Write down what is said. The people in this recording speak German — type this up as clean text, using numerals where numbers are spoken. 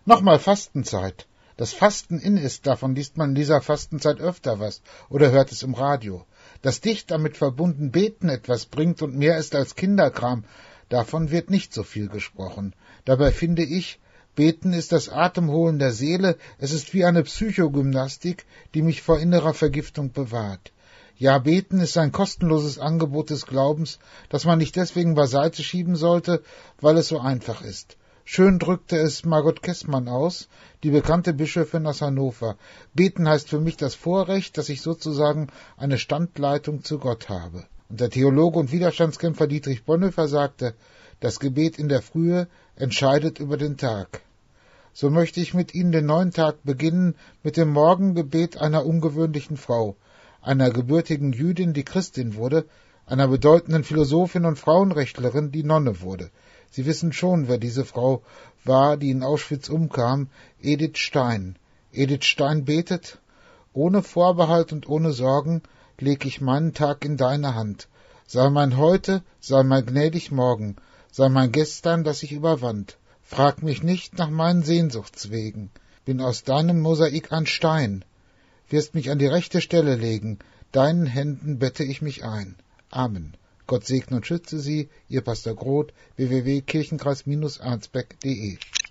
Nochmal Fastenzeit. Dass Fasten in ist, davon liest man in dieser Fastenzeit öfter was oder hört es im Radio. Dass dicht damit verbunden Beten etwas bringt und mehr ist als Kinderkram, davon wird nicht so viel gesprochen. Dabei finde ich, Beten ist das Atemholen der Seele, es ist wie eine Psychogymnastik, die mich vor innerer Vergiftung bewahrt. Ja, Beten ist ein kostenloses Angebot des Glaubens, das man nicht deswegen beiseite schieben sollte, weil es so einfach ist. Schön drückte es Margot Kessmann aus, die bekannte Bischöfin aus Hannover. Beten heißt für mich das Vorrecht, dass ich sozusagen eine Standleitung zu Gott habe. Und der Theologe und Widerstandskämpfer Dietrich Bonhoeffer sagte, das Gebet in der Frühe entscheidet über den Tag. So möchte ich mit Ihnen den neuen Tag beginnen mit dem Morgengebet einer ungewöhnlichen Frau, einer gebürtigen Jüdin, die Christin wurde, einer bedeutenden Philosophin und Frauenrechtlerin, die Nonne wurde. Sie wissen schon, wer diese Frau war, die in Auschwitz umkam, Edith Stein. Edith Stein betet, ohne Vorbehalt und ohne Sorgen leg ich meinen Tag in deine Hand. Sei mein Heute, sei mein gnädig Morgen, sei mein Gestern, das ich überwand. Frag mich nicht nach meinen Sehnsuchtswegen, bin aus deinem Mosaik ein Stein. Wirst mich an die rechte Stelle legen, deinen Händen bette ich mich ein. Amen. Gott segne und schütze Sie, Ihr Pastor Groth, www.kirchenkreis-arnsberg.de